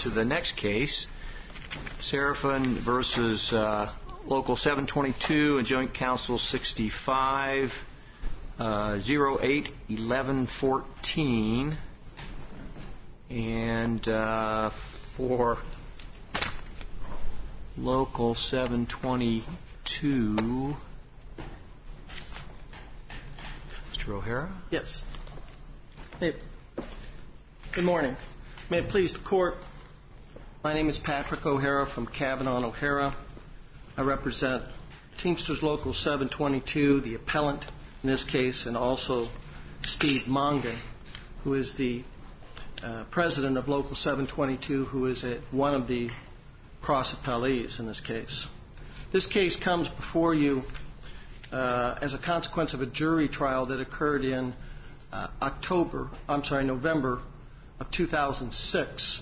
to the next case, Serafin versus Local 722 and Joint Council 65, 08-1114. And for Local 722, Mr. O'Hara? Yes. Hey. Good morning. May it please the Court, my name is Patrick O'Hara from Kavanaugh and O'Hara. I represent Teamsters Local 722, the appellant in this case, and also Steve Mongan, who is the president of Local 722, who is one of the cross-appellees in this case. This case comes before you as a consequence of a jury trial that occurred in November of 2006.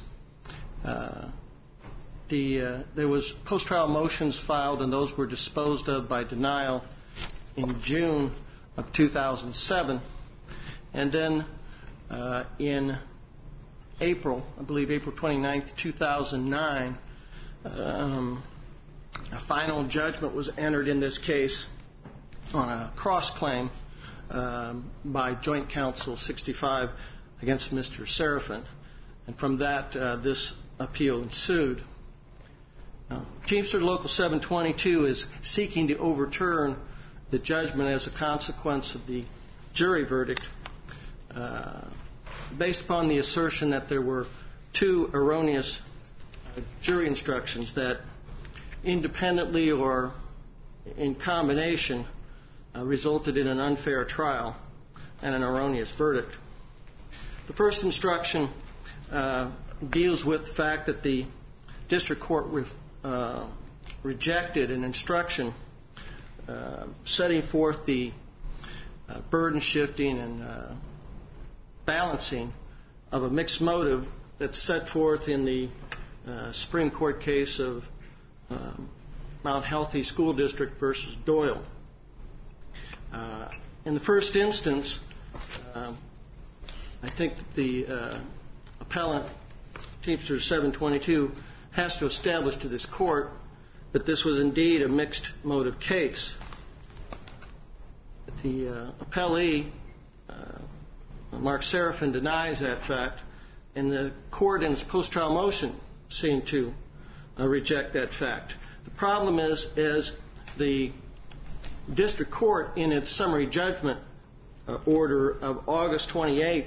There was post-trial motions filed, and those were disposed of by denial in June of 2007. And then in April, I believe April 29th, 2009, a final judgment was entered in this case on a cross-claim by Joint Council 65 against Mr. Serafin. And from that, this appeal ensued. Teamsters Local 722 is seeking to overturn the judgment as a consequence of the jury verdict based upon the assertion that there were two erroneous jury instructions that independently or in combination resulted in an unfair trial and an erroneous verdict. The first instruction deals with the fact that the district court rejected an instruction setting forth the burden shifting and balancing of a mixed motive that's set forth in the Supreme Court case of Mount Healthy School District versus Doyle. In the first instance, I think that the appellant, Teamsters 722, has to establish to this court that this was indeed a mixed motive case. The appellee, Mark Serafin, denies that fact, and the court in its post-trial motion seemed to reject that fact. The problem is the district court, in its summary judgment order of August 28,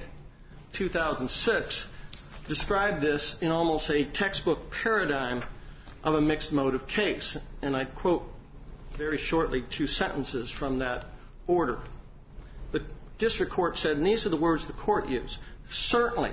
2006, described this in almost a textbook paradigm of a mixed motive case. And I quote very shortly two sentences from that order. The district court said, and these are the words the court used, "Certainly,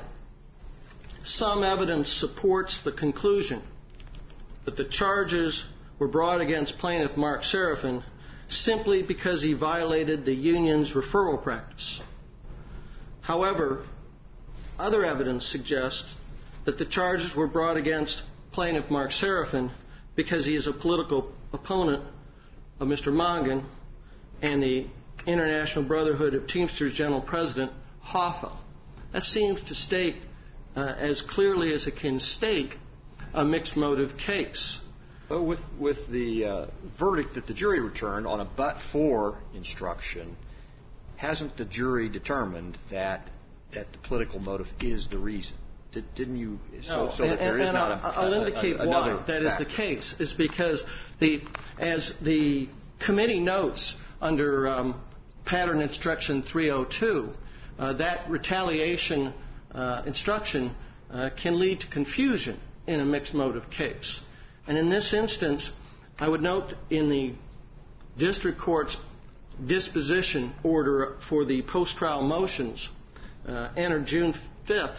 some evidence supports the conclusion that the charges were brought against plaintiff Mark Serafin simply because he violated the union's referral practice. However, other evidence suggests that the charges were brought against plaintiff Mark Serafin because he is a political opponent of Mr. Mongan and the International Brotherhood of Teamsters General President Hoffa." That seems to state, as clearly as it can state, a mixed motive case. But with the verdict that the jury returned on a but-for instruction, hasn't the jury determined that the political motive is the reason? Didn't you? No, so that there is not I'll indicate why that is the case. Is because as the committee notes under pattern instruction 302, that retaliation instruction can lead to confusion in a mixed motive case. And in this instance, I would note in the district court's disposition order for the post-trial motions entered June 5th,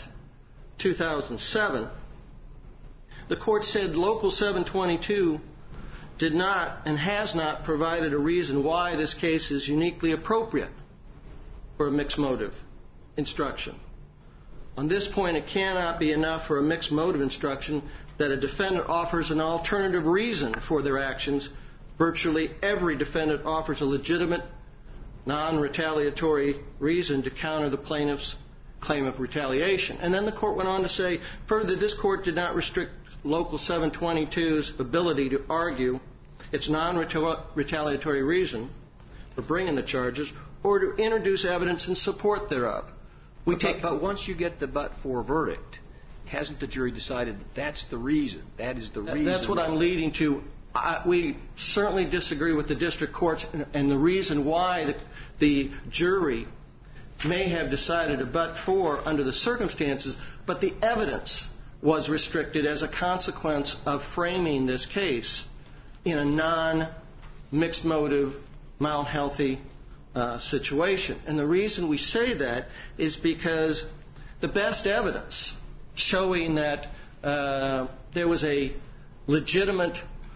2007, the court said Local 722 did not and has not provided a reason why this case is uniquely appropriate for a mixed motive instruction. On this point, it cannot be enough for a mixed motive instruction that a defendant offers an alternative reason for their actions. Virtually every defendant offers a legitimate, non-retaliatory reason to counter the plaintiff's claim of retaliation. And then the court went on to say, further, this court did not restrict Local 722's ability to argue its non-retaliatory reason for bringing the charges or to introduce evidence in support thereof. But once you get the but-for verdict, hasn't the jury decided that that's the reason? That is the reason. That's what I'm leading to. We certainly disagree with the district courts and the reason why the jury may have decided a but-for under the circumstances, but the evidence was restricted as a consequence of framing this case in a non-mixed motive, Mount Healthy situation. And the reason we say that is because the best evidence showing that there was a legitimate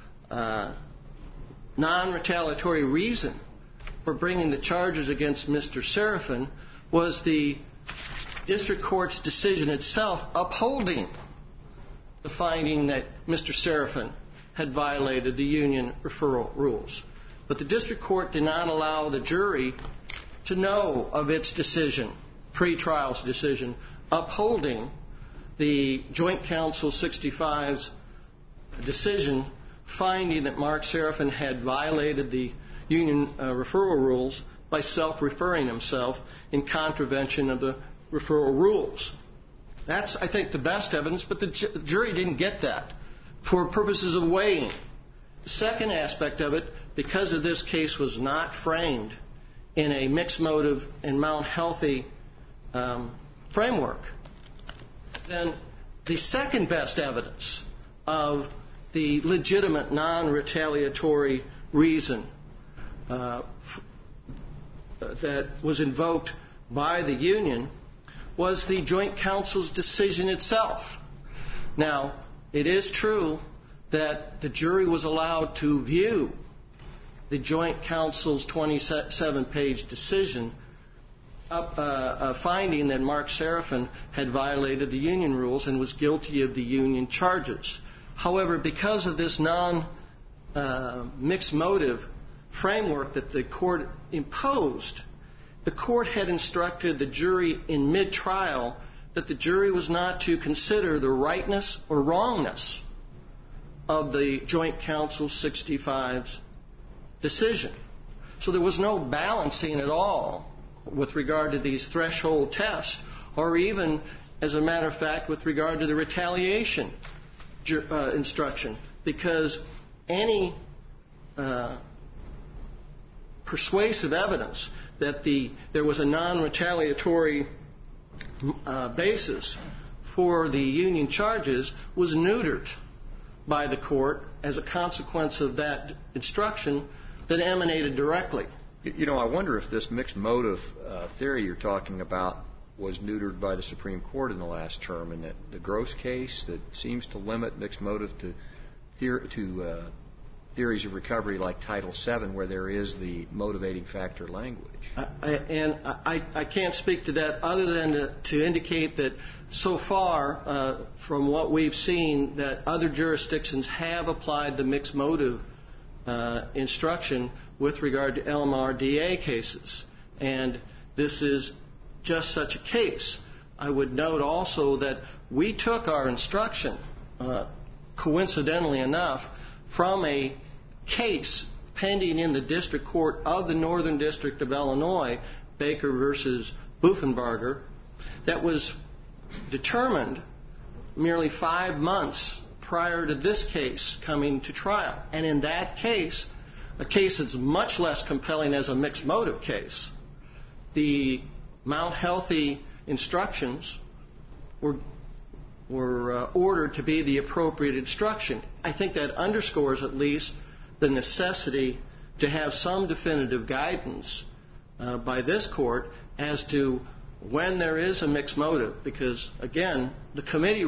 non-retaliatory reason for bringing the charges against Mr. Serafin was the district court's decision itself upholding the finding that Mr. Serafin had violated the union referral rules. But the district court did not allow the jury to know of its decision, pre-trial's decision, upholding the Joint Council 65's decision finding that Mark Serafin had violated the union referral rules by self-referring himself in contravention of the referral rules. That's, I think, the best evidence, but the jury didn't get that for purposes of weighing. The second aspect of it, because of this case was not framed in a mixed motive and Mount Healthy framework, then the second best evidence of the legitimate non-retaliatory reason that was invoked by the union was the Joint Council's decision itself. Now, it is true that the jury was allowed to view the Joint Council's 27-page decision finding that Mark Serafin had violated the union rules and was guilty of the union charges. However, because of this non-mixed motive framework that the court imposed, the court had instructed the jury in mid-trial that the jury was not to consider the rightness or wrongness of the Joint Council 65's decision. So there was no balancing at all with regard to these threshold tests, or even, as a matter of fact, with regard to the retaliation instruction, because any persuasive evidence that there was a non-retaliatory basis for the union charges was neutered by the court as a consequence of that instruction that emanated directly. You know, I wonder if this mixed motive theory you're talking about was neutered by the Supreme Court in the last term, and that the Gross case that seems to limit mixed motive to theories of recovery like Title VII, where there is the motivating factor language. I can't speak to that other than to indicate that so far, from what we've seen, that other jurisdictions have applied the mixed motive instruction with regard to LMRDA cases. And this is just such a case. I would note also that we took our instruction, coincidentally enough, from a case pending in the District Court of the Northern District of Illinois, Baker versus Buffenbarger, that was determined merely 5 months prior to this case coming to trial. And in that case, a case that's much less compelling as a mixed motive case, the Mount Healthy instructions were ordered to be the appropriate instruction. I think that underscores at least the necessity to have some definitive guidance by this court as to when there is a mixed motive, because, again, the committee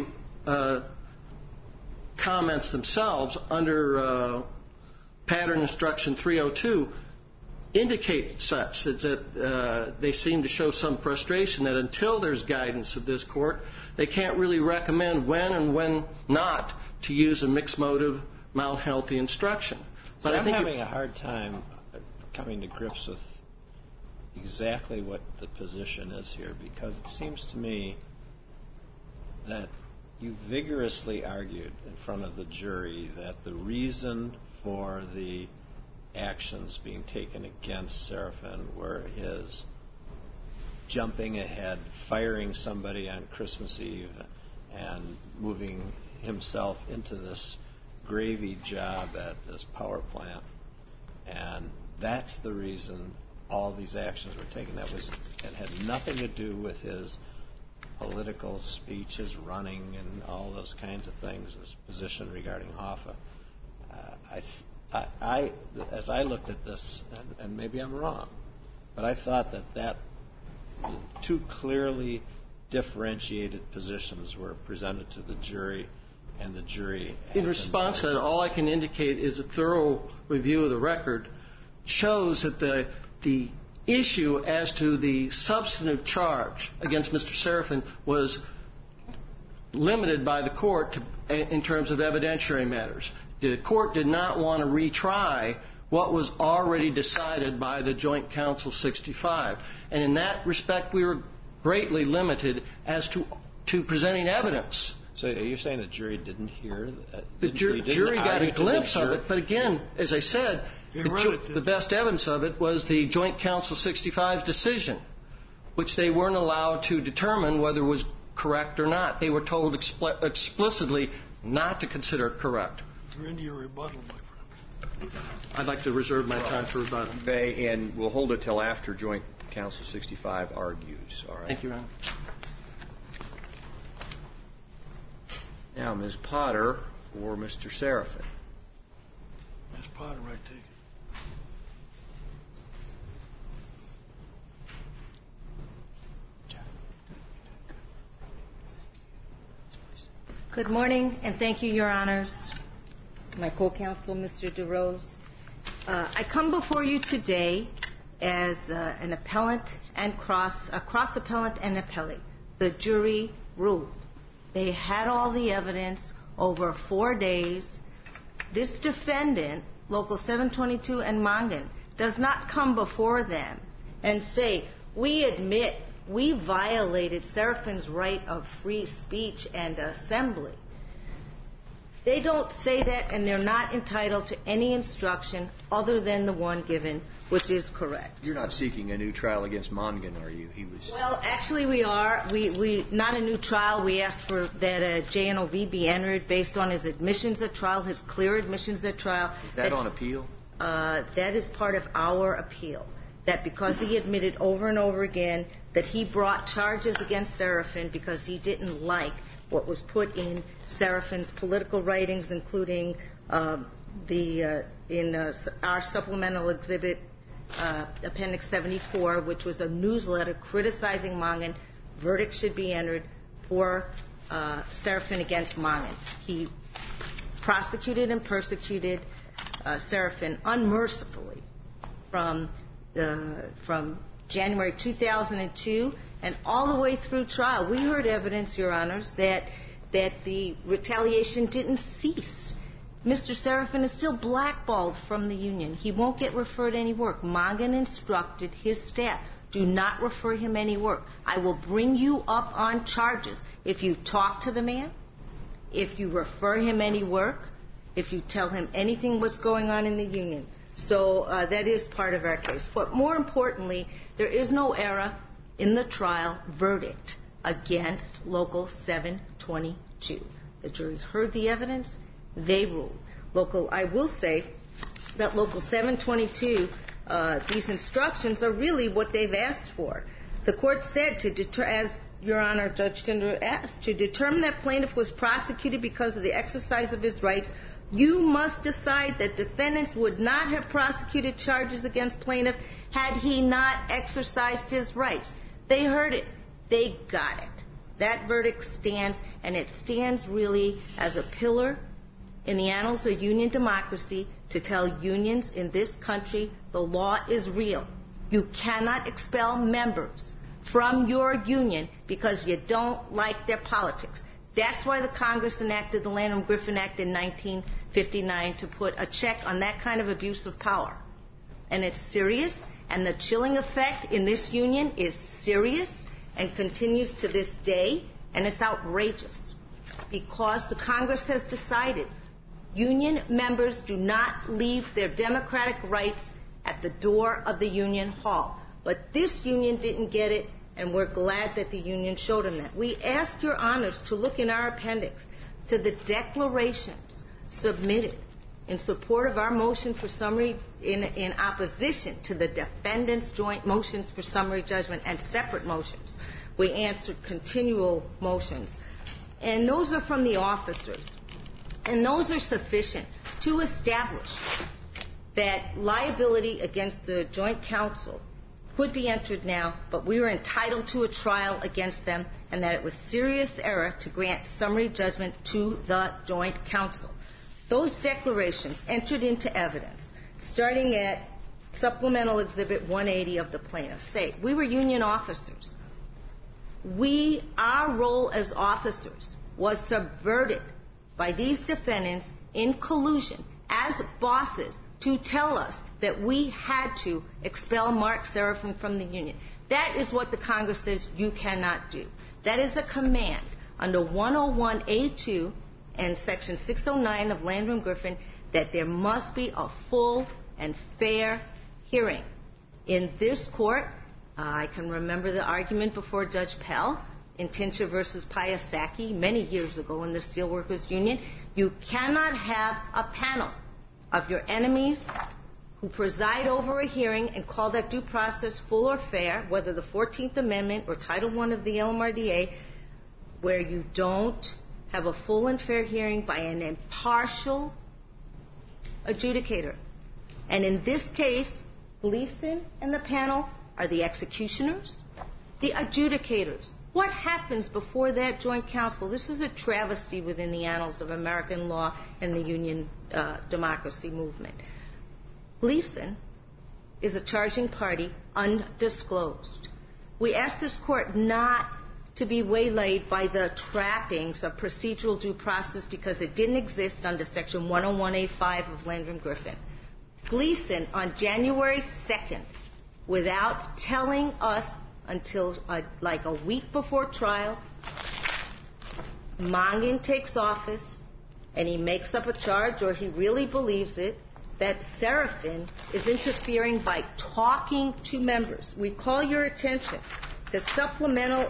comments themselves under Pattern Instruction 302 indicate such that they seem to show some frustration that until there's guidance of this court, they can't really recommend when and when not to use a mixed motive Mount Healthy instruction. But I'm having a hard time coming to grips with exactly what the position is here, because it seems to me that you vigorously argued in front of the jury that the reason for the actions being taken against Serafin were his jumping ahead, firing somebody on Christmas Eve, and moving himself into this gravy job at this power plant. And that's the reason all these actions were taken. It had nothing to do with his political speech, his running, and all those kinds of things, his position regarding Hoffa. As I looked at this, and maybe I'm wrong, but I thought that two clearly differentiated positions were presented to the jury, and the jury... In response to that, all I can indicate is a thorough review of the record shows that the issue as to the substantive charge against Mr. Serafin was limited by the court in terms of evidentiary matters. The court did not want to retry what was already decided by the Joint Council 65. And in that respect, we were greatly limited as to presenting evidence. So are you saying the jury didn't hear? The jury got a glimpse of it, but again, as I said, the best evidence of it was the Joint Council 65's decision, which they weren't allowed to determine whether it was correct or not. They were told explicitly not to consider it correct. You're into your rebuttal, my friend. I'd like to reserve my time for rebuttal. And we'll hold it till after Joint Council 65 argues. All right. Thank you, Your Honor. Now, Ms. Potter for Mr. Serafin. Ms. Potter, right, take it. Good morning, and thank you, Your Honors. My co-counsel, Mr. DeRose. I come before you today as an appellant and a cross-appellant and appellee. The jury ruled. They had all the evidence over 4 days. This defendant, Local 722 and Mongan, does not come before them and say, we admit we violated Serafin's right of free speech and assembly. They don't say that, and they're not entitled to any instruction other than the one given, which is correct. You're not seeking a new trial against Mongan, are you? Well, actually, we are. We not a new trial. We asked for that a JNOV be entered based on his admissions at trial, his clear admissions at trial. Is that on appeal? That is part of our appeal. That because he admitted over and over again that he brought charges against Serafin because he didn't like what was put in Serafin's political writings, including in our supplemental exhibit, Appendix 74, which was a newsletter criticizing Mongan. Verdict should be entered for Serafin against Mongan. He prosecuted and persecuted Serafin unmercifully from January 2002 and all the way through trial. We heard evidence, Your Honors, that the retaliation didn't cease. Mr. Serafin is still blackballed from the union. He won't get referred any work. Mongan instructed his staff, do not refer him any work. I will bring you up on charges if you talk to the man, if you refer him any work, if you tell him anything what's going on in the union. So that is part of our case. But more importantly, there is no error in the trial verdict against Local 722. The jury heard the evidence. They ruled. I will say that Local 722, these instructions are really what they've asked for. The court said, as Your Honor, Judge Tinder asked, to determine that plaintiff was prosecuted because of the exercise of his rights, you must decide that defendants would not have prosecuted charges against plaintiff had he not exercised his rights. They heard it. They got it. That verdict stands, and it stands really as a pillar in the annals of union democracy to tell unions in this country the law is real. You cannot expel members from your union because you don't like their politics. That's why the Congress enacted the Lanham-Griffin Act in 1959 to put a check on that kind of abuse of power. And it's serious, And the chilling effect in this union is serious and continues to this day, and it's outrageous because the Congress has decided union members do not leave their democratic rights at the door of the union hall. But this union didn't get it, and we're glad that the union showed them that. We ask your honors to look in our appendix to the declarations submitted in support of our motion for summary, in opposition to the defendants' joint motions for summary judgment and separate motions. We answered continual motions. And those are from the officers. And those are sufficient to establish that liability against the joint counsel could be entered now, but we were entitled to a trial against them, and that it was serious error to grant summary judgment to the joint counsel. Those declarations entered into evidence, starting at Supplemental Exhibit 180 of the plaintiff, say we were union officers. Our role as officers was subverted by these defendants in collusion as bosses to tell us that we had to expel Mark Serafin from the union. That is what the Congress says you cannot do. That is a command under 101A2 and Section 609 of Landrum-Griffin that there must be a full and fair hearing. In this court, I can remember the argument before Judge Pell in Tincher versus Piasecki many years ago in the Steelworkers Union. You cannot have a panel of your enemies who preside over a hearing and call that due process full or fair, whether the 14th Amendment or Title I of the LMRDA, where you don't have a full and fair hearing by an impartial adjudicator. And in this case, Gleason and the panel are the executioners, the adjudicators. What happens before that joint counsel? This is a travesty within the annals of American law and the union democracy movement. Gleason is a charging party undisclosed. We ask this court not to be waylaid by the trappings of procedural due process because it didn't exist under Section 101A5 of Landrum-Griffin. Gleason, on January 2nd, without telling us until like a week before trial, Mongan takes office and he makes up a charge, or he really believes it, that Serafin is interfering by talking to members. We call your attention to Supplemental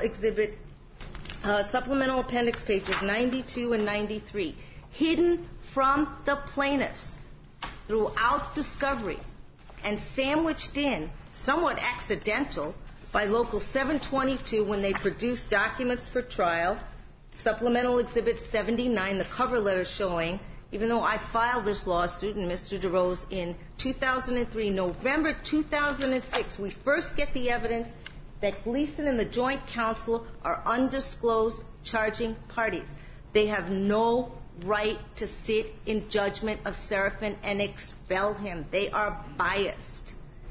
Appendix pages 92 and 93, hidden from the plaintiffs throughout discovery and sandwiched in, somewhat accidental, by Local 722 when they produced documents for trial. Supplemental Exhibit 79, the cover letter showing, even though I filed this lawsuit and Mr. DeRose in 2003, November 2006, we first get the evidence that Gleason and the Joint Counsel are undisclosed charging parties. They have no right to sit in judgment of Serafin and expel him. They are biased.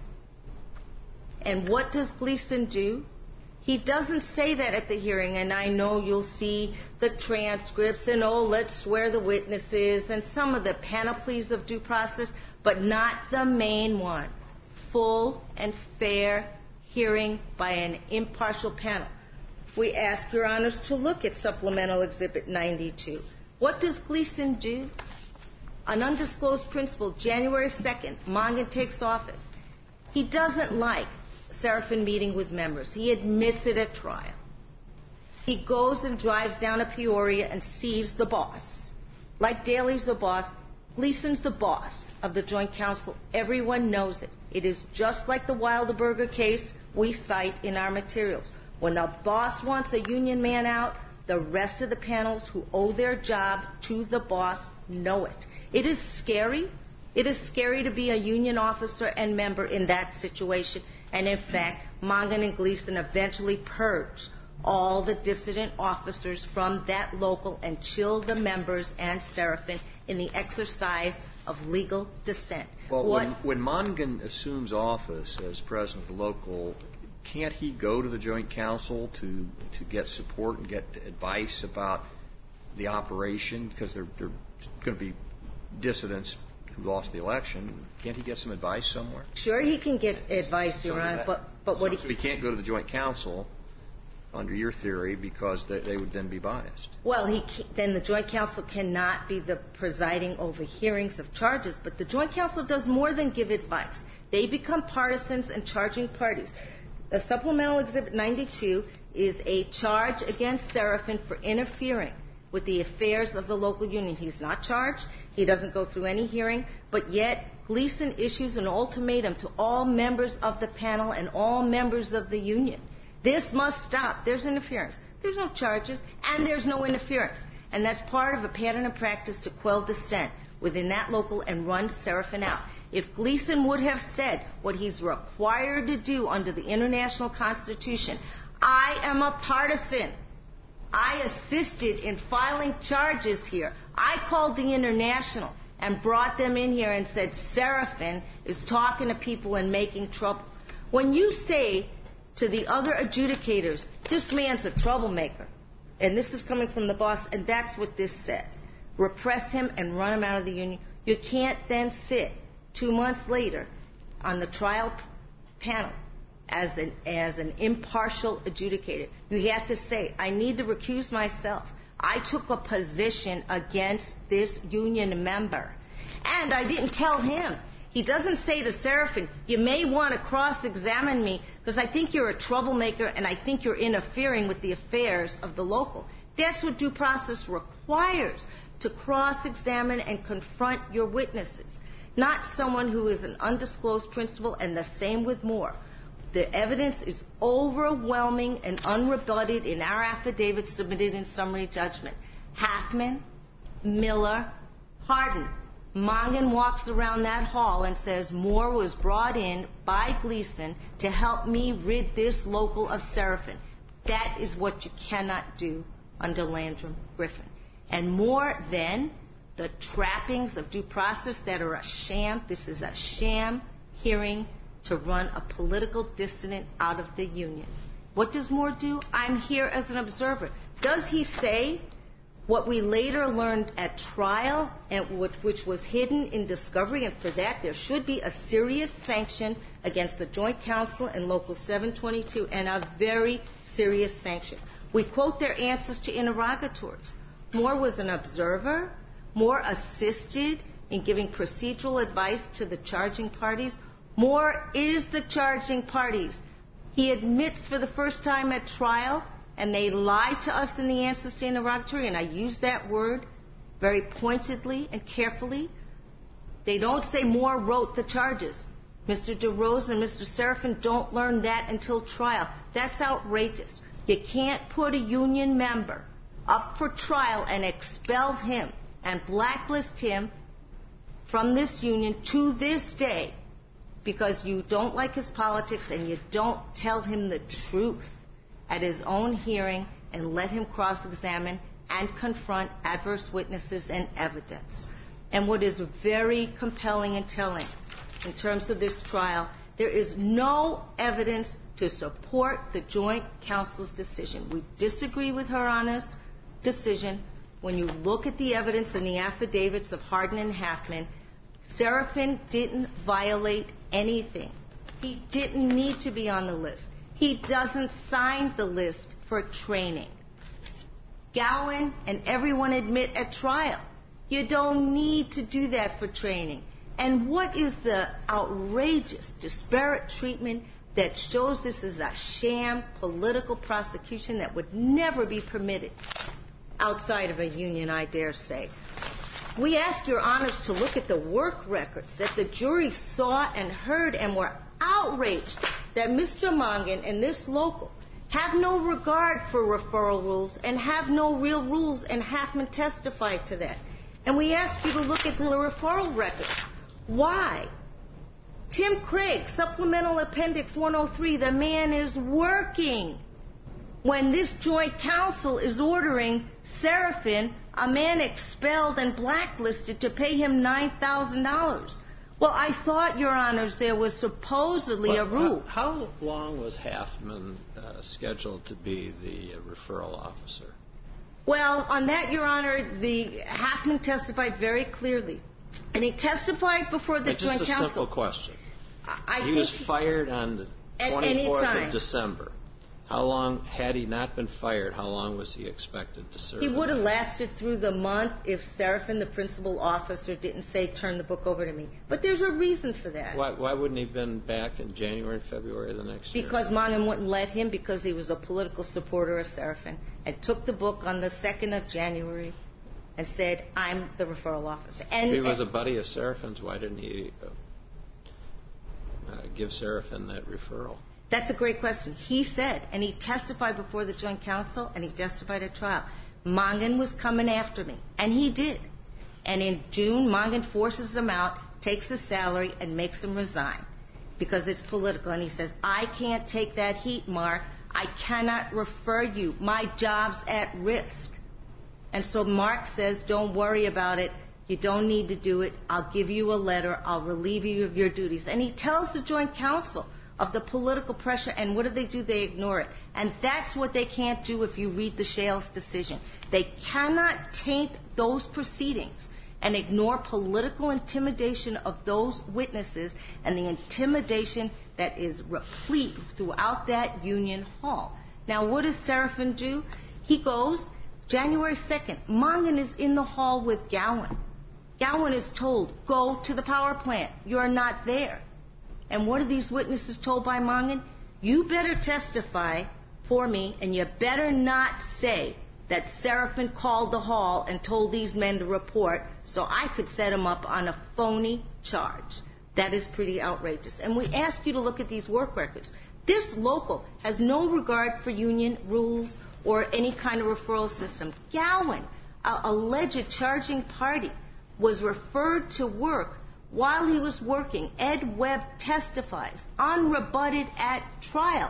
And what does Gleason do? He doesn't say that at the hearing, and I know you'll see the transcripts and, oh, let's swear the witnesses and some of the panoplies of due process, but not the main one, full and fair hearing by an impartial panel. We ask your honors to look at Supplemental Exhibit 92. What does Gleason do? An undisclosed principal, January 2nd, Mongan takes office. He doesn't like Serafin meeting with members. He admits it at trial. He goes and drives down to Peoria and sees the boss. Like Daley's the boss, Gleason's the boss of the Joint Counsel. Everyone knows it. It is just like the Wilderberger case we cite in our materials. When the boss wants a union man out, the rest of the panels who owe their job to the boss know it. It is scary. It is scary to be a union officer and member in that situation. And in fact, Mongan and Gleason eventually purged all the dissident officers from that local and chilled the members and Serafin in the exercise of legal dissent. Well, when Mongan assumes office as president of the local, can't he go to the Joint Counsel to get support and get advice about the operation? Because there are going to be dissidents who lost the election, can't he get some advice somewhere? Sure, he can get advice, Your Honor, but what so he can't go to the Joint Council under your theory because they would then be biased. Well, then the Joint Council cannot be the presiding over hearings of charges, but the Joint Council does more than give advice. They become partisans and charging parties. A Supplemental Exhibit 92 is a charge against Serafin for interfering with the affairs of the local union. He's not charged. He doesn't go through any hearing, but yet Gleason issues an ultimatum to all members of the panel and all members of the union. This must stop. There's interference. There's no charges, and there's no interference. And that's part of a pattern and practice to quell dissent within that local and run Serafin out. If Gleason would have said what he's required to do under the international constitution, I am a partisan. I assisted in filing charges here. I called the international and brought them in here and said, Serafin is talking to people and making trouble. When you say to the other adjudicators, this man's a troublemaker, and this is coming from the boss, and that's what this says, repress him and run him out of the union, you can't then sit 2 months later on the trial panel as an impartial adjudicator. You have to say, I need to recuse myself. I took a position against this union member. And I didn't tell him. He doesn't say to Serafin, you may want to cross-examine me because I think you're a troublemaker and I think you're interfering with the affairs of the local. That's what due process requires, to cross-examine and confront your witnesses, not someone who is an undisclosed principal, and the same with Moore. The evidence is overwhelming and unrebutted in our affidavit submitted in summary judgment. Halfman, Miller, Hardin. Mongan walks around that hall and says Moore was brought in by Gleason to help me rid this local of Serafin. That is what you cannot do under Landrum Griffin. And Moore then, the trappings of due process that are a sham, this is a sham hearing to run a political dissident out of the union. What does Moore do? I'm here as an observer. Does he say what we later learned at trial, and which was hidden in discovery, and for that there should be a serious sanction against the Joint Council and Local 722, and a very serious sanction. We quote their answers to interrogatories. Moore was an observer. Moore assisted in giving procedural advice to the charging parties. Moore is the charging parties. He admits for the first time at trial, and they lie to us in the answers to interrogatory, and I use that word very pointedly and carefully. They don't say Moore wrote the charges. Mr. DeRose and Mr. Serafin don't learn that until trial. That's outrageous. You can't put a union member up for trial and expel him and blacklist him from this union to this day because you don't like his politics and you don't tell him the truth at his own hearing and let him cross-examine and confront adverse witnesses and evidence. And what is very compelling and telling in terms of this trial, there is no evidence to support the Joint Council's decision. We disagree with Her Honor's decision. When you look at the evidence in the affidavits of Hardin and Halfman, Serafin didn't violate anything. He didn't need to be on the list. He doesn't sign the list for training. Gowan and everyone admit at trial, you don't need to do that for training. And what is the outrageous, disparate treatment that shows this is a sham political prosecution that would never be permitted outside of a union, I dare say? We ask your honors to look at the work records that the jury saw and heard and were outraged that Mr. Mongan and this local have no regard for referral rules and have no real rules, and Halfman testified to that. And we ask you to look at the referral records. Why? Tim Craig, Supplemental Appendix 103, the man is working when this Joint Council is ordering Serafin, a man expelled and blacklisted, to pay him $9,000. Well, I thought, Your Honors, there was supposedly a rule. How long was Halfman scheduled to be the referral officer? Well, on that, Your Honor, the Halfman testified very clearly And he testified before the Joint Just a Council. simple question. I He think was fired on the at any 24th time. of December. How long, had he not been fired, how long was he expected to serve? He would have lasted through the month if Serafin, the principal officer, didn't say, turn the book over to me. But there's a reason for that. Why wouldn't he have been back in January and February of the next year? Because Mongan wouldn't let him, because he was a political supporter of Serafin, and took the book on the 2nd of January and said, I'm the referral officer. And if he was a buddy of Serafin's, why didn't he give Serafin that referral? That's a great question. He said, and he testified before the Joint Council, and he testified at trial, Mongan was coming after me. And he did. And in June, Mongan forces him out, takes his salary, and makes him resign because it's political. And he says, I can't take that heat, Mark. I cannot refer you. My job's at risk. And so Mark says, don't worry about it. You don't need to do it. I'll give you a letter. I'll relieve you of your duties. And he tells the Joint Council of the political pressure, and what do? They ignore it. And that's what they can't do if you read the Shales decision. They cannot taint those proceedings and ignore political intimidation of those witnesses and the intimidation that is replete throughout that Union Hall. Now, what does Serafin do? He goes, January 2nd, Mongan is in the hall with Gowan. Gowan is told, go to the power plant. You're not there. And what are these witnesses told by Mongan? You better testify for me, and you better not say that Serafin called the hall and told these men to report so I could set him up on a phony charge. That is pretty outrageous. And we ask you to look at these work records. This local has no regard for union rules or any kind of referral system. Gowan, an alleged charging party, was referred to work while he was working. Ed Webb testifies, unrebutted at trial.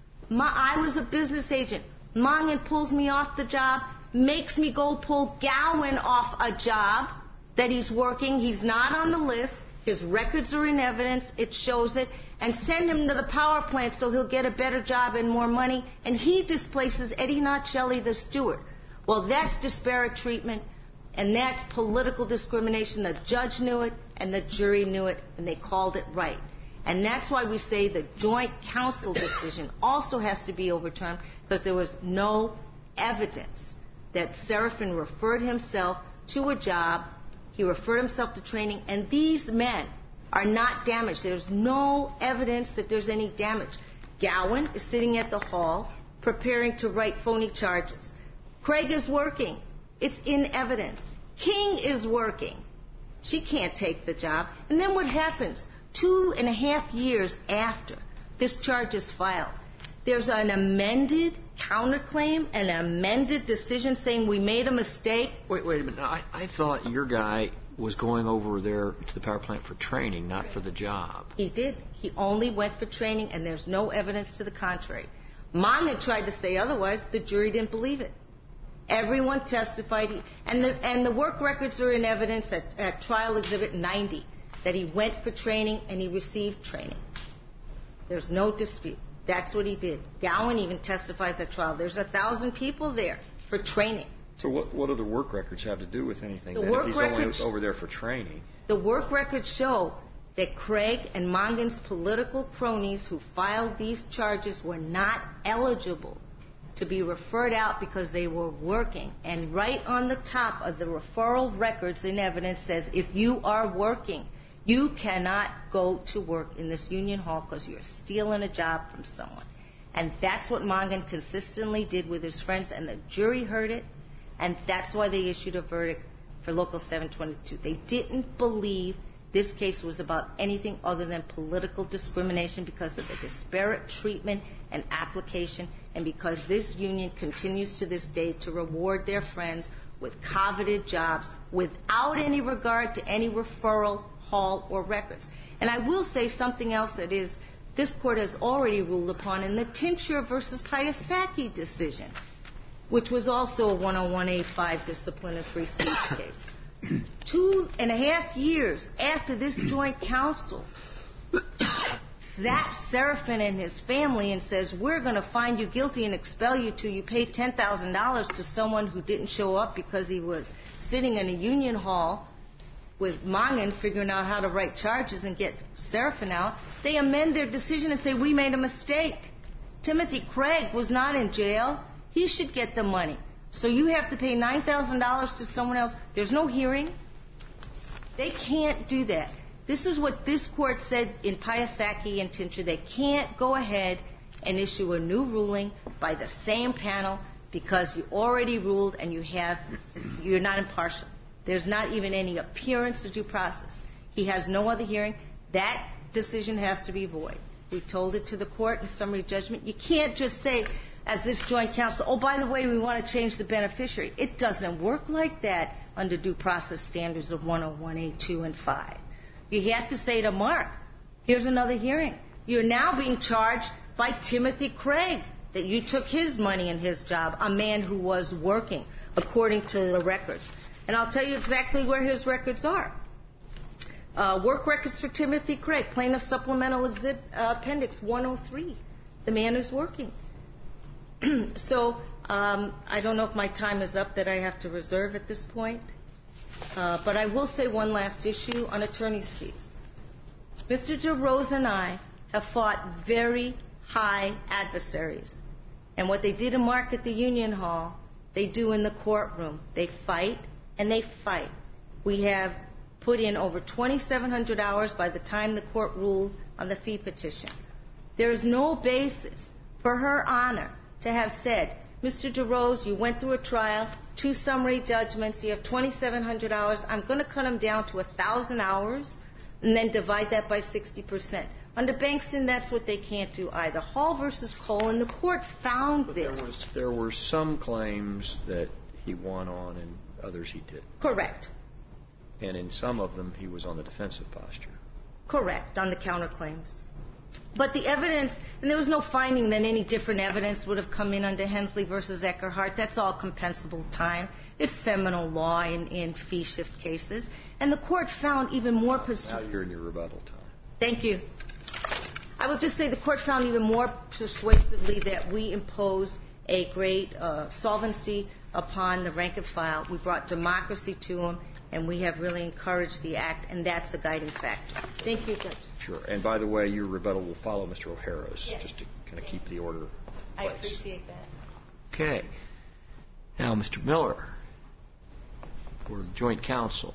I was a business agent. Mongan pulls me off the job, makes me go pull Gowan off a job that he's working. He's not on the list. His records are in evidence. It shows it. And send him to the power plant so he'll get a better job and more money. And he displaces Eddie Noccelli, the steward. Well, that's disparate treatment. And that's political discrimination. The judge knew it, and the jury knew it, and they called it right. And that's why we say the Joint Council decision also has to be overturned, because there was no evidence that Serafin referred himself to a job, he referred himself to training, and these men are not damaged. There's no evidence that there's any damage. Gowan is sitting at the hall preparing to write phony charges. Craig is working. It's in evidence. King is working. She can't take the job. And then what happens? 2.5 years after this charge is filed, there's an amended counterclaim, an amended decision saying we made a mistake. Wait a minute. I thought your guy was going over there to the power plant for training, not for the job. He did. He only went for training, and there's no evidence to the contrary. Mongan tried to say otherwise. The jury didn't believe it. Everyone testified, and the work records are in evidence at Trial Exhibit 90, that he went for training and he received training. There's no dispute. That's what he did. Gowan even testifies at trial. There's 1,000 people there for training. So what do the work records have to do with anything? The then, work if he's records, only over there for training. The work records show that Craig and Mongan's political cronies who filed these charges were not eligible to be referred out because they were working. And right on the top of the referral records in evidence says, if you are working, you cannot go to work in this union hall because you're stealing a job from someone. And that's what Mongan consistently did with his friends, and the jury heard it, and that's why they issued a verdict for Local 722. They didn't believe this case was about anything other than political discrimination because of the disparate treatment and application, and because this union continues to this day to reward their friends with coveted jobs without any regard to any referral, hall, or records. And I will say something else that is, this court has already ruled upon in the Tincture versus Piasecki decision, which was also a 101A5 discipline and free speech case. 2.5 years after this joint council zaps Serafin and his family and says, we're going to find you guilty and expel you till you pay $10,000 to someone who didn't show up because he was sitting in a union hall Mongan figuring out how to write charges and get Serafin out, they amend their decision and say, we made a mistake. Timothy Craig was not in jail. He should get the money. So you have to pay $9,000 to someone else. There's no hearing. They can't do that. This is what this court said in Piasecki and Tincher. They can't go ahead and issue a new ruling by the same panel because you already ruled and you're not impartial. There's not even any appearance of due process. He has no other hearing. That decision has to be void. We told it to the court in summary judgment. You can't just say, as this joint counsel, oh, by the way, we want to change the beneficiary. It doesn't work like that under due process standards of 101A, 2, and 5. You have to say to Mark, here's another hearing. You're now being charged by Timothy Craig that you took his money and his job, a man who was working, according to the records. And I'll tell you exactly where his records are. Work records for Timothy Craig, Plaintiff Supplemental Appendix 103. The man is working. So I don't know if my time is up that I have to reserve at this point. But I will say one last issue on attorney's fees. Mr. DeRose and I have fought very high adversaries. And what they did in Mark at the Union Hall, they do in the courtroom. They fight and they fight. We have put in over 2,700 hours by the time the court ruled on the fee petition. There is no basis for Her Honor to have said, Mr. DeRose, you went through a trial, 2 summary judgments, you have 2,700 hours. I'm going to cut them down to 1,000 hours and then divide that by 60%. Under Bankston, that's what they can't do either. Hall versus Cole, and the court found this. There were some claims that he won on and others he didn't. Correct. And in some of them, he was on the defensive posture. Correct, on the counterclaims. But the evidence, and there was no finding that any different evidence would have come in under Hensley versus Eckerhart. That's all compensable time. It's seminal law in fee shift cases. And the court found even more Now you're in your rebuttal time. Thank you. I will just say the court found even more persuasively that we imposed a great solvency upon the rank and file. We brought democracy to them, and we have really encouraged the act, and that's a guiding factor. Thank you, Judge. Sure. And by the way, your rebuttal will follow Mr. O'Hara's, yes, just to kind of keep the order in place. I appreciate that. Okay. Now, Mr. Miller, for joint counsel.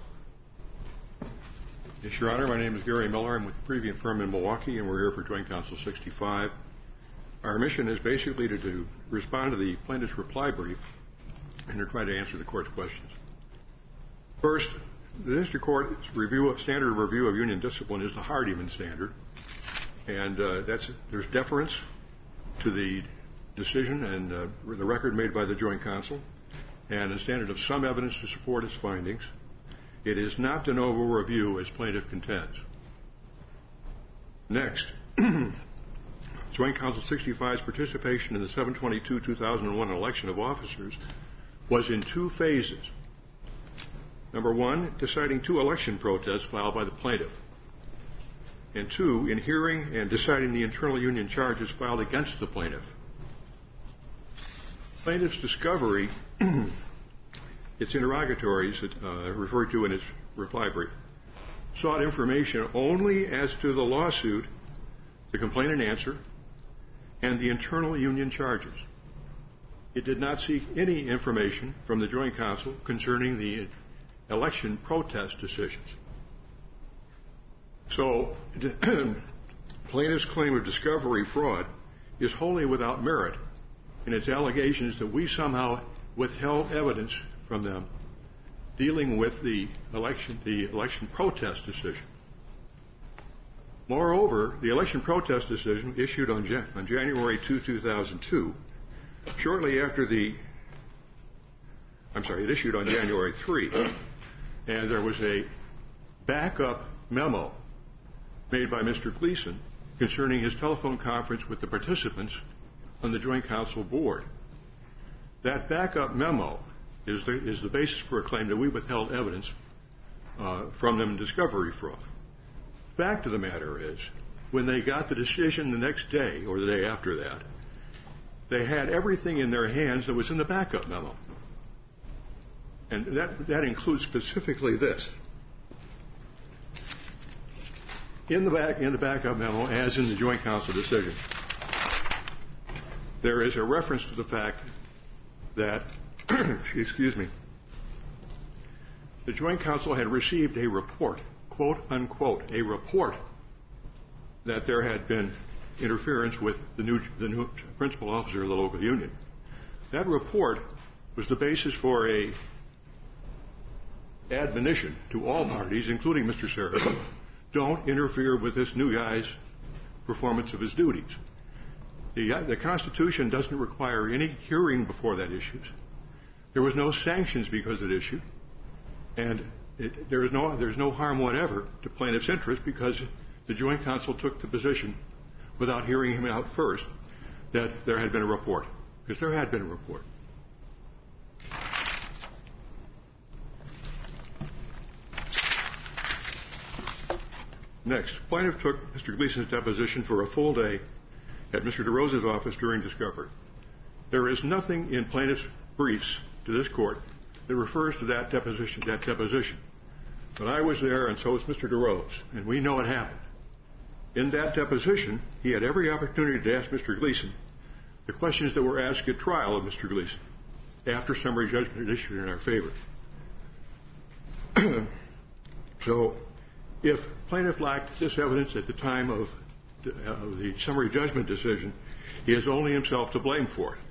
Yes, Your Honor. My name is Gary Miller. I'm with the Previent Firm in Milwaukee, and we're here for Joint Counsel 65. Our mission is basically to respond to the plaintiff's reply brief and to try to answer the court's questions. First, the district court's standard review of union discipline is the Hardiman standard, and there's deference to the decision and the record made by the joint counsel, and a standard of some evidence to support its findings. It is not de novo review, as plaintiff contends. Next, Joint Counsel 65's participation in the 7/22/2001 election of officers was in 2 phases. Number 1, deciding 2 election protests filed by the plaintiff. And 2, in hearing and deciding the internal union charges filed against the plaintiff. Plaintiff's discovery, its interrogatories referred to in its reply brief, sought information only as to the lawsuit, the complaint and answer, and the internal union charges. It did not seek any information from the joint counsel concerning the election protest decisions. So, plaintiff's claim of discovery fraud is wholly without merit in its allegations that we somehow withheld evidence from them dealing with the election protest decision. Moreover, the election protest decision issued on January 2, 2002, it issued on January 3, and there was a backup memo made by Mr. Gleason concerning his telephone conference with the participants on the Joint Counsel Board. That backup memo is the basis for a claim that we withheld evidence from them in discovery fraud. Fact of the matter is, when they got the decision the next day or the day after that, they had everything in their hands that was in the backup memo. And that includes specifically this. In the backup memo, as in the joint counsel decision, there is a reference to the fact that, excuse me, the joint counsel had received a report, quote unquote, a report that there had been interference with the new principal officer of the local union. That report was the basis for a admonition to all parties, including Mr. Serafin, don't interfere with this new guy's performance of his duties. The Constitution doesn't require any hearing before that issues. There was no sanctions because it issued, and there's no harm whatever to plaintiff's interest because the joint counsel took the position without hearing him out first that there had been a report, because there had been a report. Next, plaintiff took Mr. Gleason's deposition for a full day at Mr. DeRosa's office during discovery. There is nothing in plaintiff's briefs to this court that refers to that deposition. But I was there, and so was Mr. DeRose, and we know it happened. In that deposition, he had every opportunity to ask Mr. Gleason the questions that were asked at trial of Mr. Gleason after summary judgment had issued in our favor. So, if plaintiff lacked this evidence at the time of the summary judgment decision, he has only himself to blame for it.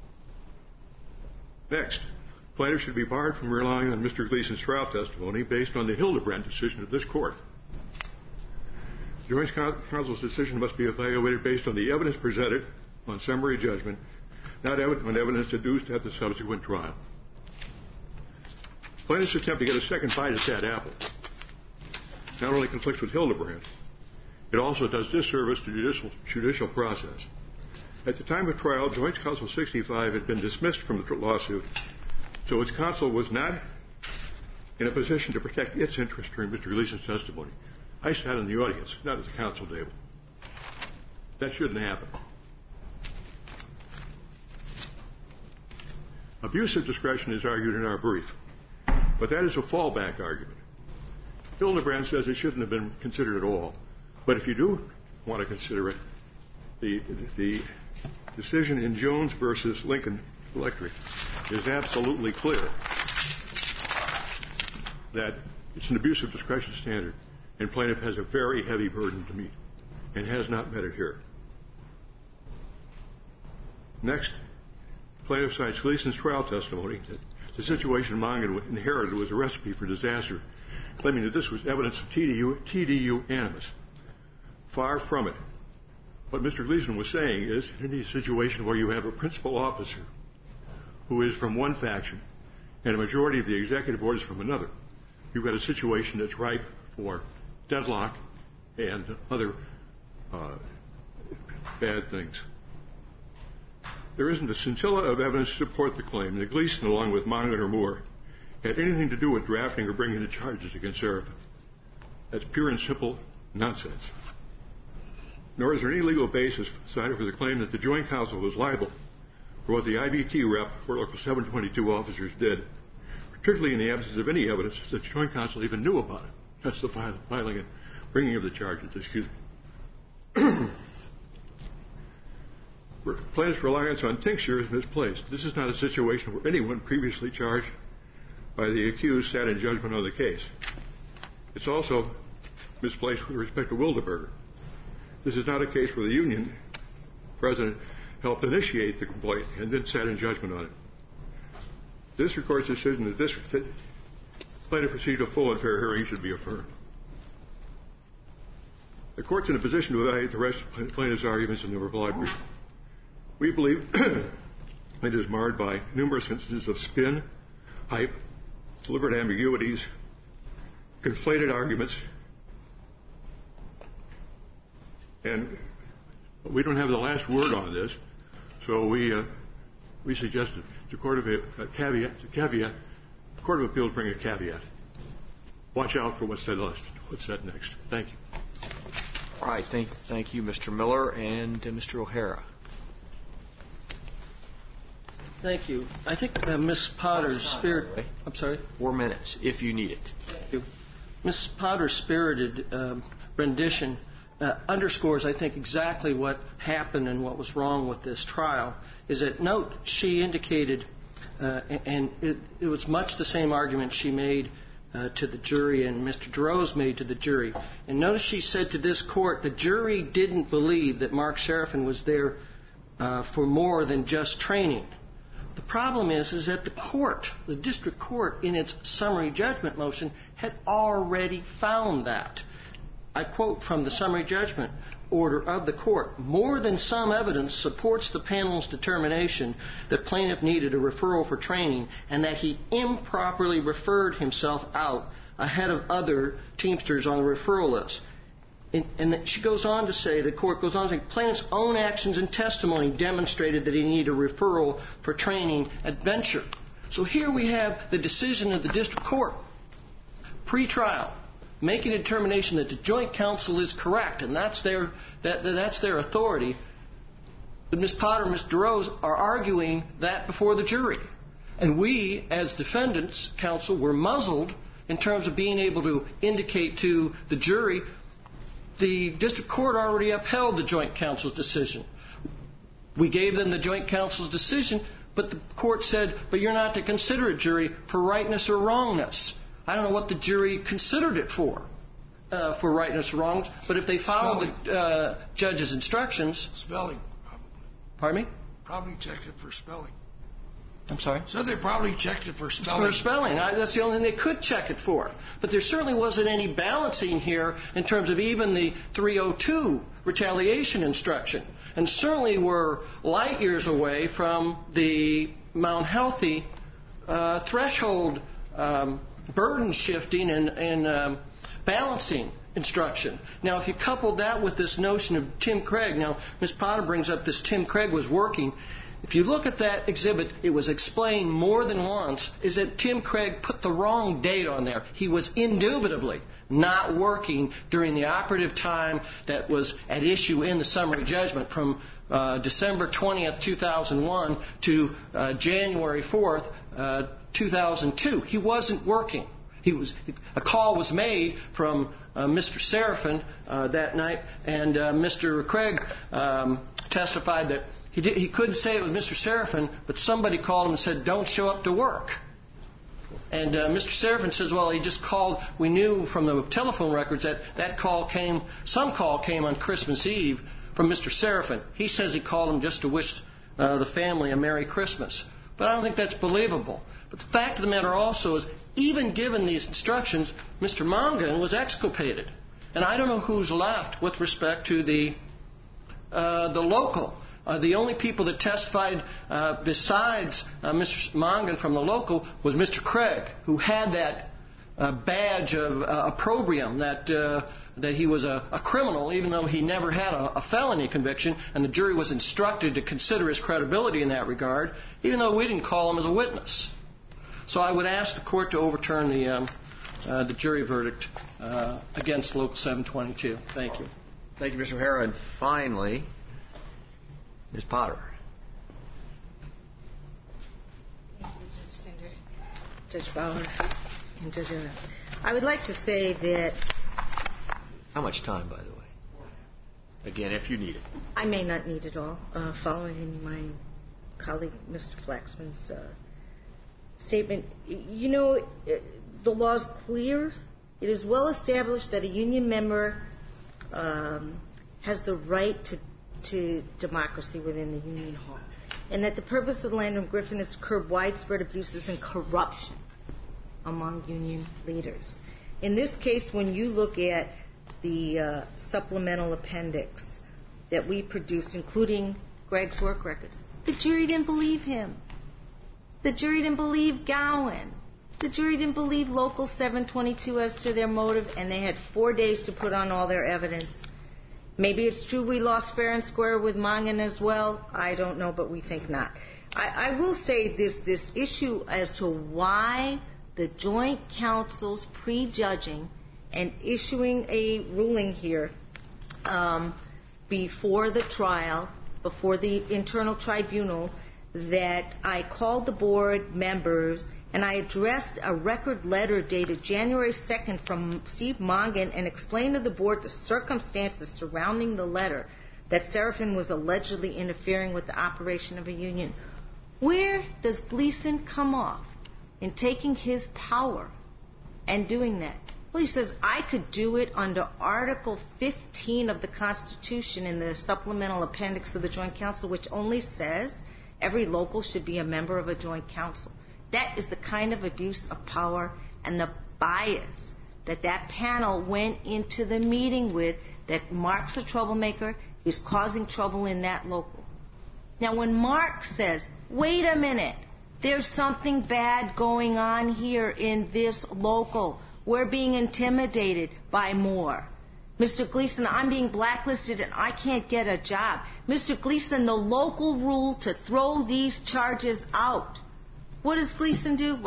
Next, plaintiff should be barred from relying on Mr. Gleason's trial testimony based on the Hildebrandt decision of this court. The joint counsel's decision must be evaluated based on the evidence presented on summary judgment, not on evidence deduced at the subsequent trial. Plaintiff's attempt to get a second bite at that apple not only conflicts with Hildebrandt, it also does disservice to judicial process. At the time of trial, Joint Counsel 65 had been dismissed from the lawsuit, so its counsel was not in a position to protect its interest during Mr. Gleason's testimony. I sat in the audience, not at the counsel table. That shouldn't happen. Abuse of discretion is argued in our brief, but that is a fallback argument. Hildebrandt says it shouldn't have been considered at all, but if you do want to consider it, the decision in Jones versus Lincoln Electric is absolutely clear that it's an abuse of discretion standard, and plaintiff has a very heavy burden to meet and has not met it here. Next, plaintiff cites Gleason's trial testimony that the situation Mongan inherited was a recipe for disaster, claiming that this was evidence of TDU animus. Far from it. What Mr. Gleason was saying is, in any situation where you have a principal officer who is from one faction and a majority of the executive board is from another, you've got a situation that's ripe for deadlock and other bad things. There isn't a scintilla of evidence to support the claim that Gleason, along with Mongan or Moore, had anything to do with drafting or bringing the charges against Serafin. That's pure and simple nonsense. Nor is there any legal basis cited for the claim that the Joint Counsel was liable for what the IBT rep for Local 722 officers did, particularly in the absence of any evidence that the Joint Counsel even knew about it. That's the filing and bringing of the charges. Excuse me. Plaintiff's reliance on tincture is misplaced. This is not a situation where anyone previously charged by the accused sat in judgment on the case. It's also misplaced with respect to Wildeberger. This is not a case where the union president helped initiate the complaint and then sat in judgment on it. This court's decision that this plaintiff received a full and fair hearing should be affirmed. The court's in a position to evaluate the rest of the plaintiff's arguments in the reply brief. We believe it is marred by numerous instances of spin, hype, deliberate ambiguities, conflated arguments, and we don't have the last word on this, so we suggest that the Court of Appeals bring a caveat. Watch out for what's said next. Thank you. All right. Thank you, Mr. Miller and Mr. O'Hara. Thank you. I think Ms. Potter's spirit... I'm sorry? 4 minutes, if you need it. Thank you. Ms. Potter's spirited rendition underscores, I think, exactly what happened and what was wrong with this trial. Is that note she indicated, and it was much the same argument she made to the jury and Mr. DeRose made to the jury. And notice she said to this court, the jury didn't believe that Mark Serafin was there for more than just training. The problem is that the court, the district court, in its summary judgment motion, had already found that. I quote from the summary judgment order of the court, more than some evidence supports the panel's determination that plaintiff needed a referral for training and that he improperly referred himself out ahead of other Teamsters on the referral list. And she goes on to say, the court goes on to say, plaintiff's own actions and testimony demonstrated that he needed a referral for training at Venture. So here we have the decision of the district court, pre-trial, making a determination that the joint counsel is correct, and that's their authority. But Ms. Potter and Mr. DeRose are arguing that before the jury. And we, as defendants' counsel, were muzzled in terms of being able to indicate to the jury the district court already upheld the joint counsel's decision. We gave them the joint counsel's decision, but the court said, but you're not to consider a jury for rightness or wrongness. I don't know what the jury considered it for rightness or wrongness, but if they followed the judge's instructions... Spelling, probably. Pardon me? Probably checked it for spelling. I'm sorry? So they probably checked it for spelling. For spelling. That's the only thing they could check it for. But there certainly wasn't any balancing here in terms of even the 302 retaliation instruction. And certainly we're light years away from the Mount Healthy threshold burden shifting and balancing instruction. Now, if you couple that with this notion of Tim Craig, now Ms. Potter brings up this Tim Craig was working. If you look at that exhibit, it was explained more than once, is that Tim Craig put the wrong date on there. He was indubitably not working during the operative time that was at issue in the summary judgment from December 20th, 2001 to January 4th, 2002. He wasn't working. A call was made from Mr. Serafin that night, and Mr. Craig testified that he couldn't say it was Mr. Serafin, but somebody called him and said, don't show up to work. And Mr. Serafin says, well, he just called. We knew from the telephone records that call came, some call came on Christmas Eve from Mr. Serafin. He says he called him just to wish the family a Merry Christmas. But I don't think that's believable. But the fact of the matter also is, even given these instructions, Mr. Mongan was exculpated. And I don't know who's left with respect to the local. The only people that testified besides Mr. Mongan from the local was Mr. Craig, who had that badge of opprobrium that he was a criminal, even though he never had a felony conviction, and the jury was instructed to consider his credibility in that regard, even though we didn't call him as a witness. So I would ask the court to overturn the jury verdict against Local 722. Thank you. Thank you, Mr. O'Hara. And finally, Ms. Potter. Thank you, Judge Stender, Judge Bauer, and Judge Evans. I would like to say that... How much time, by the way? Again, if you need it. I may not need it all, following my colleague, Mr. Flaxman's statement. You know, the law is clear. It is well established that a union member has the right to democracy within the union hall, and that the purpose of the Landrum Griffin is to curb widespread abuses and corruption among union leaders. In this case, when you look at the supplemental appendix that we produced, including Greg's work records, the jury didn't believe him. The jury didn't believe Gowan. The jury didn't believe Local 722 as to their motive, and they had 4 days to put on all their evidence. Maybe it's true we lost fair and square with Mongan as well. I don't know, but we think not. I will say this issue as to why the joint counsel's prejudging and issuing a ruling here before the trial, before the internal tribunal, that I called the board members and I addressed a record letter dated January 2nd from Steve Mongan and explained to the board the circumstances surrounding the letter that Serafin was allegedly interfering with the operation of a union. Where does Gleason come off in taking his power and doing that? Well, he says, I could do it under Article 15 of the Constitution in the supplemental appendix of the Joint Council, which only says every local should be a member of a joint council. That is the kind of abuse of power and the bias that that panel went into the meeting with, that Mark's a troublemaker, he's causing trouble in that local. Now, when Mark says, wait a minute, there's something bad going on here in this local, we're being intimidated by Moore. Mr. Gleason, I'm being blacklisted and I can't get a job. Mr. Gleason, the local rule to throw these charges out. What does Gleason do?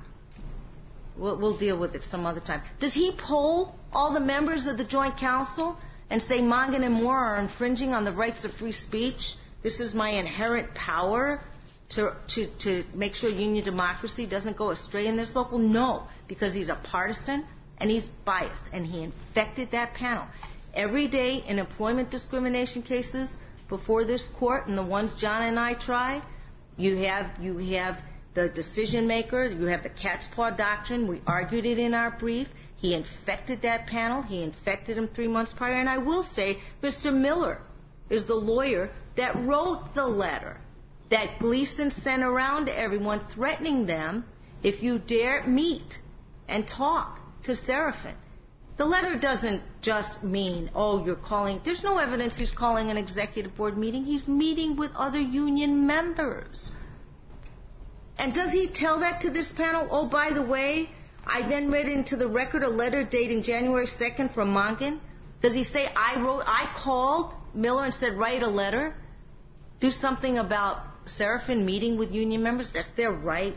We'll deal with it some other time. Does he poll all the members of the Joint Council and say Mongan and Moore are infringing on the rights of free speech? This is my inherent power to make sure union democracy doesn't go astray in this local? No, because he's a partisan and he's biased, and he infected that panel. Every day in employment discrimination cases before this court, and the ones John and I try, you have the decision maker, you have the cat's paw doctrine. We argued it in our brief. He infected that panel. He infected him 3 months prior. And I will say, Mr. Miller is the lawyer that wrote the letter that Gleason sent around to everyone, threatening them if you dare meet and talk to Serafin. The letter doesn't just mean, oh, you're calling. There's no evidence he's calling an executive board meeting. He's meeting with other union members. And does he tell that to this panel? Oh, by the way, I then read into the record a letter dating January 2nd from Mongan. Does he say, I called Miller and said, write a letter? Do something about Serafin meeting with union members? That's their right.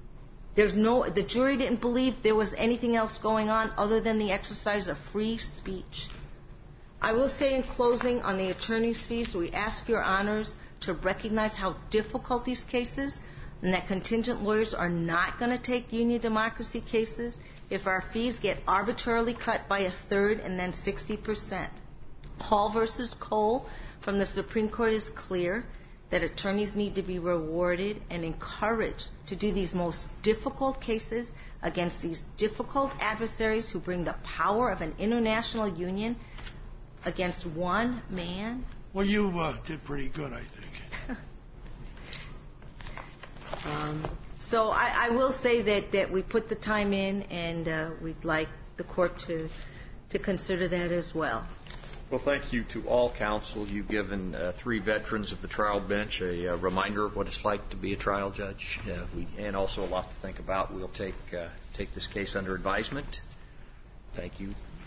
The jury didn't believe there was anything else going on other than the exercise of free speech. I will say in closing on the attorney's fees, we ask your honors to recognize how difficult these cases, and that contingent lawyers are not going to take union democracy cases if our fees get arbitrarily cut by a third and then 60%. Hall versus Cole from the Supreme Court is clear that attorneys need to be rewarded and encouraged to do these most difficult cases against these difficult adversaries who bring the power of an international union against one man. Well, you did pretty good, I think. So I will say that we put the time in, and we'd like the court to consider that as well. Well, thank you to all counsel. You've given three veterans of the trial bench a reminder of what it's like to be a trial judge, and also a lot to think about. We'll take this case under advisement. Thank you.